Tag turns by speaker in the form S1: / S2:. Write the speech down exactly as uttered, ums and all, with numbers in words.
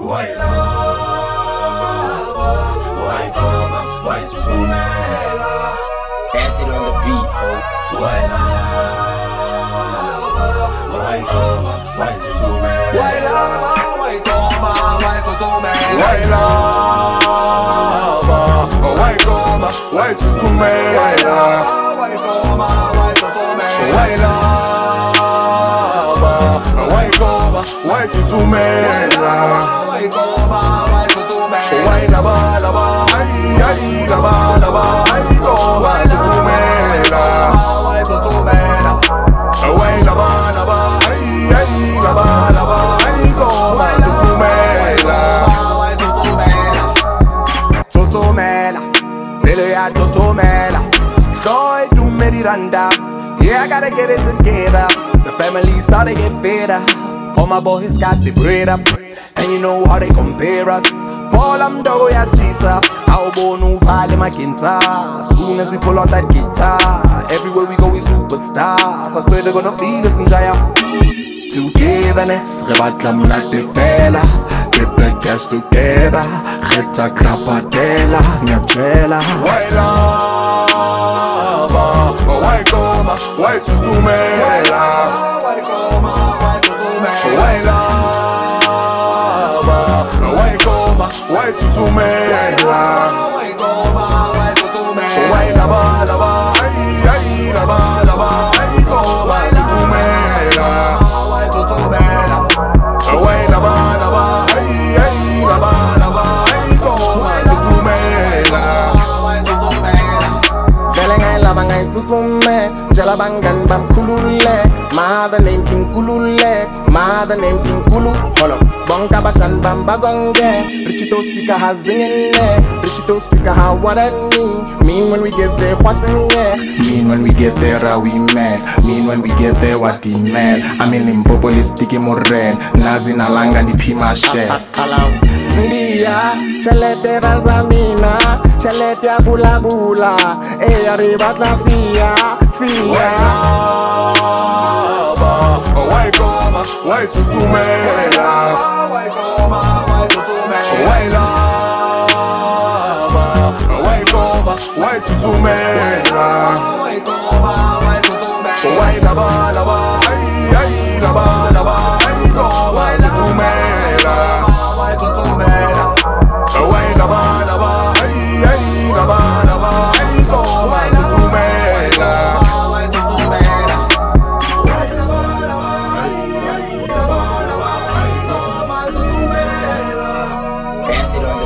S1: Acid on the beat, ho.
S2: Yeah, I gotta get it together. The family started to get fed up. All my boys got the bread up, and you know how they compare us. Paul I'm dogo ya shisa. How born no vale my kinta. Soon as we pull out that guitar, everywhere we go we superstars. I swear they're gonna feel us in Jaya. Togetherness, rebatla mnate fela. Get the cash together. Geta krapatela, nyachela.
S3: Why coma, why tutumela? Why coma, why tutumela? Why lava? Why coma, why tutumela? Why coma, why tutumela? Why lava, lava, ay ay lava, lava, ay coma tutumela? Why tutumela? Why lava, lava, ay ay lava, lava, ay coma tutumela?
S2: Tutume, jala bangan bam kulule. Mother name King Kulule, mother name King Kulu. Hold up, bonka basan bam bazonge. Richito stika ha zingene, Richito stika ha wadani. Mean when we get there, whasenye.
S4: Mean when we get there, are we mad? Mean when we get there, what he mad? I mean Limpopo is sticky more red. Nazi na langa ni pima share.
S2: Ndia, chalete ranzamina, chalete bula bula. Eh, arriba la fia, fia.
S3: Why coma, why tutumela? Why coma, why tutumela? Why lava? Why coma, why tutumela? Why coma, why tutumela? Why lava, lava, ay ay lava, lava, ay coma tutumela? Why tutumela? Why lava, lava, ay ay lava, lava, ay coma tutumela? Why tutumela? Why lava, lava, ay ay lava, lava, ay coma tutumela?
S1: Acid on